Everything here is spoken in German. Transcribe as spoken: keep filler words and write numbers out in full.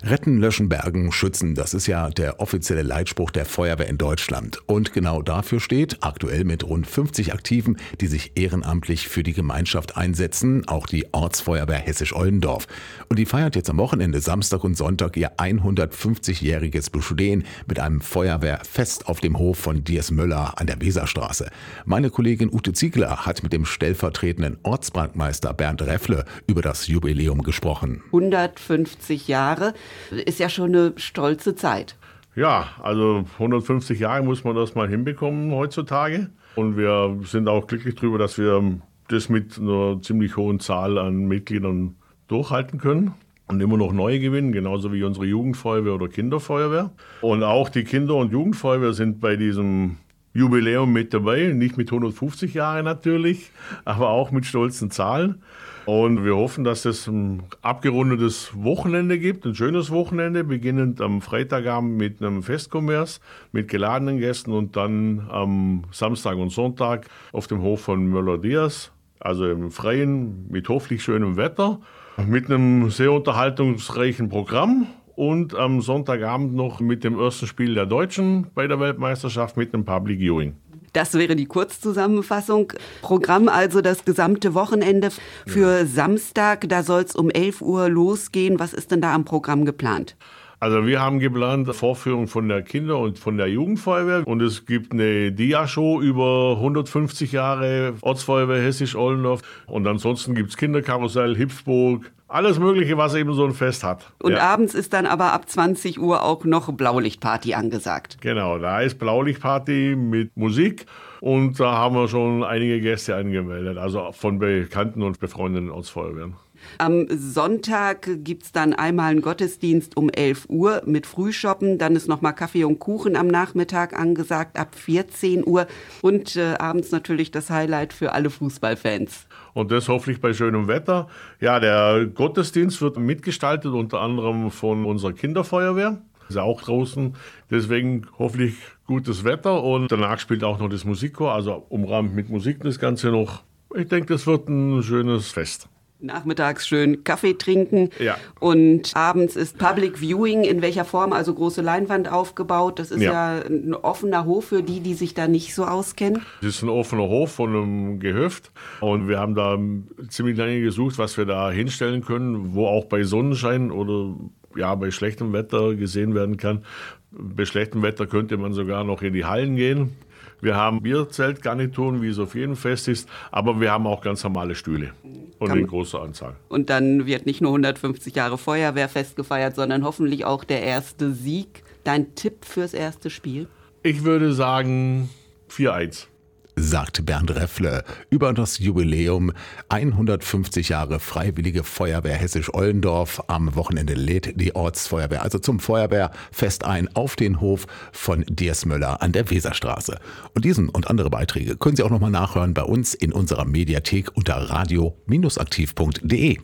Retten, löschen, bergen, schützen, das ist ja der offizielle Leitspruch der Feuerwehr in Deutschland. Und genau dafür steht, aktuell mit rund fünfzig Aktiven, die sich ehrenamtlich für die Gemeinschaft einsetzen, auch die Ortsfeuerwehr Hessisch-Oldendorf. Und die feiert jetzt am Wochenende, Samstag und Sonntag, ihr hundertfünfzigjähriges Bestehen mit einem Feuerwehrfest auf dem Hof von Diers Möller an der Weserstraße. Meine Kollegin Ute Ziegler hat mit dem stellvertretenden Ortsbrandmeister Bernd Reffle über das Jubiläum gesprochen. hundertfünfzig Jahre. Ist ja schon eine stolze Zeit. Ja, also hundertfünfzig Jahre muss man das mal hinbekommen heutzutage. Und wir sind auch glücklich darüber, dass wir das mit einer ziemlich hohen Zahl an Mitgliedern durchhalten können und immer noch neue gewinnen, genauso wie unsere Jugendfeuerwehr oder Kinderfeuerwehr. Und auch die Kinder- und Jugendfeuerwehr sind bei diesem Jubiläum mit dabei, nicht mit hundertfünfzig Jahren natürlich, aber auch mit stolzen Zahlen. Und wir hoffen, dass es ein abgerundetes Wochenende gibt, ein schönes Wochenende, beginnend am Freitagabend mit einem Festkommers, mit geladenen Gästen und dann am Samstag und Sonntag auf dem Hof von Möller-Diers, also im Freien, mit hoffentlich schönem Wetter, mit einem sehr unterhaltungsreichen Programm. Und am Sonntagabend noch mit dem ersten Spiel der Deutschen bei der Weltmeisterschaft mit einem Public Viewing. Das wäre die Kurzzusammenfassung. Programm also das gesamte Wochenende für ja. Samstag. Da soll es um elf Uhr losgehen. Was ist denn da am Programm geplant? Also wir haben geplant Vorführung von der Kinder- und von der Jugendfeuerwehr. Und es gibt eine Dia-Show über hundertfünfzig Jahre Ortsfeuerwehr Hessisch-Oldendorf. Und ansonsten gibt es Kinderkarussell, Hüpfburg, alles Mögliche, was eben so ein Fest hat. Und ja. abends ist dann aber ab zwanzig Uhr auch noch Blaulichtparty angesagt. Genau, da ist Blaulichtparty mit Musik. Und da haben wir schon einige Gäste angemeldet, also von bekannten und befreundeten Ortsfeuerwehren. Am Sonntag gibt es dann einmal einen Gottesdienst um elf Uhr mit Frühschoppen. Dann ist nochmal Kaffee und Kuchen am Nachmittag angesagt ab vierzehn Uhr. Und äh, abends natürlich das Highlight für alle Fußballfans. Und das hoffentlich bei schönem Wetter. Ja, der Gottesdienst wird mitgestaltet unter anderem von unserer Kinderfeuerwehr. Ist ja auch draußen. Deswegen hoffentlich gutes Wetter. Und danach spielt auch noch das Musikchor, also umrahmt mit Musik das Ganze noch. Ich denke, das wird ein schönes Fest. Nachmittags schön Kaffee trinken ja. und abends ist Public Viewing. In welcher Form? Also große Leinwand aufgebaut. Das ist ja. ja ein offener Hof für die, die sich da nicht so auskennen. Das ist ein offener Hof von einem Gehöft und wir haben da ziemlich lange gesucht, was wir da hinstellen können, wo auch bei Sonnenschein oder ja, bei schlechtem Wetter gesehen werden kann. Bei schlechtem Wetter könnte man sogar noch in die Hallen gehen. Wir haben Bierzeltgarnituren, wie es auf jedem Fest ist, aber wir haben auch ganz normale Stühle und in großer Anzahl. Und dann wird nicht nur hundertfünfzig Jahre Feuerwehrfest gefeiert, sondern hoffentlich auch der erste Sieg. Dein Tipp fürs erste Spiel? Ich würde sagen vier eins. Sagt Bernd Reffle über das Jubiläum hundertfünfzig Jahre Freiwillige Feuerwehr Hessisch-Oldendorf. Am Wochenende lädt die Ortsfeuerwehr also zum Feuerwehrfest ein auf den Hof von Diers Möller an der Weserstraße. Und diesen und andere Beiträge können Sie auch nochmal nachhören bei uns in unserer Mediathek unter radio Bindestrich aktiv Punkt de.